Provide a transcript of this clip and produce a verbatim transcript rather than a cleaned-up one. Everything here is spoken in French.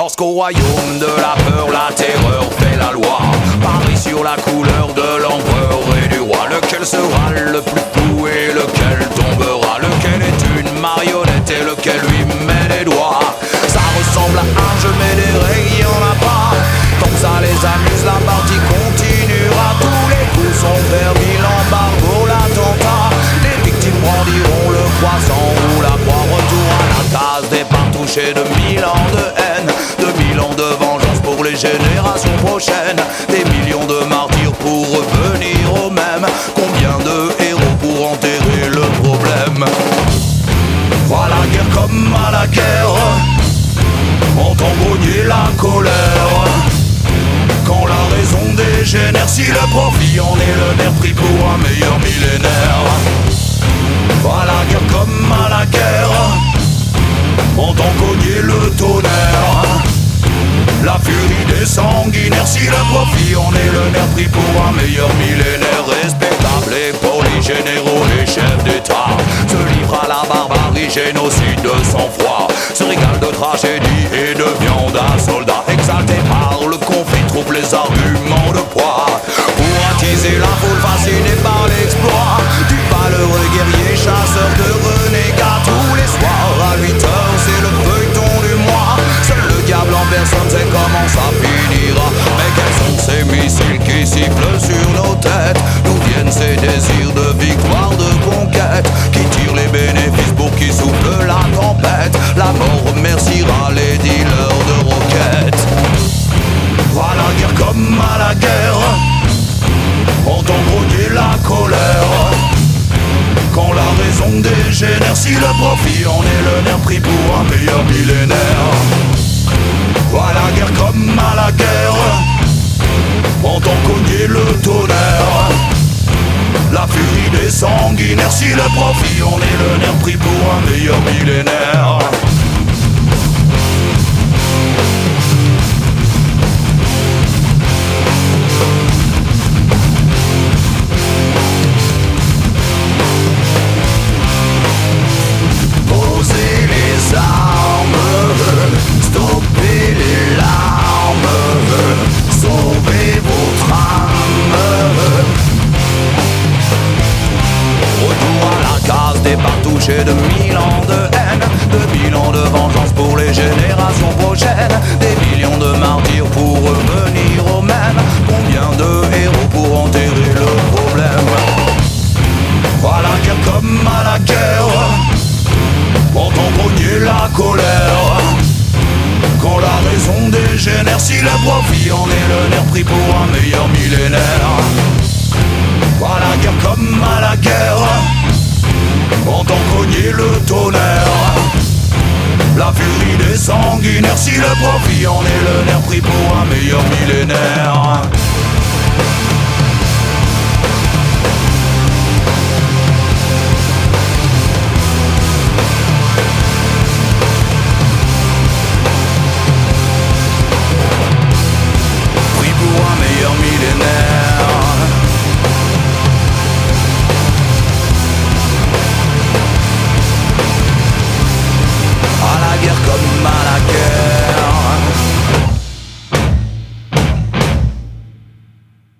Lorsqu'au royaume de la peur, la terreur fait la loi, Paris sur la couleur de l'empereur et du roi. Lequel sera le plus fou et lequel tombera? Lequel est une marionnette et lequel lui met les doigts? Ça ressemble à un jeu mais des règles y'en a pas. Tant que ça les amuse, la partie continuera. Tous les coups sont permis, l'embargo, l'attentat. Les victimes brandiront le croissant ou la croix. Retour à la case départ touché de mille ans de haine, de mille ans de vengeance pour les générations prochaines. Des millions de martyrs pour revenir au même. Combien de héros pour enterrer le problème? Voilà la guerre comme à la guerre, entend grogner la colère. Quand la raison dégénère, si le profit en est le nerf pris pour un meilleur millénaire. Voilà la guerre comme à la guerre, entend cogner le tonnerre. La furie des sanguinaires, si le profit en est le nerf pris pour un meilleur millénaire. Respectable et poli, généraux, les chefs d'État se livrent à la barbarie, génocide de sang-froid, se régale de tragédie et de viande à soldats. Exalté par le conflit, trouve les arguments de poids pour attiser la foule fascinée par l'exploit du valeureux guerrier chasseur de renégats. Tous les soirs à huit heures, c'est le feuilleton du mois. Seul le diable en personne sait comment ça finira. Mais quels sont ces missiles qui sifflent sur nos têtes? D'où viennent ces désirs de victoire, de conquête, qui tirent les bénéfices pour qui souffle la tempête? La mort remerciera les dealers de roquettes. Voilà la guerre comme à la guerre, entend grogner la colère. Quand la raison dégénère, si le profit en est le nerf pris pour un meilleur millénaire. Voilà la guerre comme à la guerre, entend cogner le tonnerre. La furie des sanguinaires, si le profit en est le nerf pris pour un meilleur millénaire. Touché de mille ans de haine, de mille ans de vengeance pour les générations prochaines. Des millions de martyrs pour revenir au même. Combien de héros pour enterrer le problème? Voilà la guerre comme à la guerre, entend grogner la colère. Quand la raison dégénère, si le profit en est le nerf pris pour un meilleur millénaire. Voilà la guerre comme à la guerre, entend cogner le tonnerre. La furie des sanguinaires, si le profit en est le nerf pris pour un meilleur millénaire.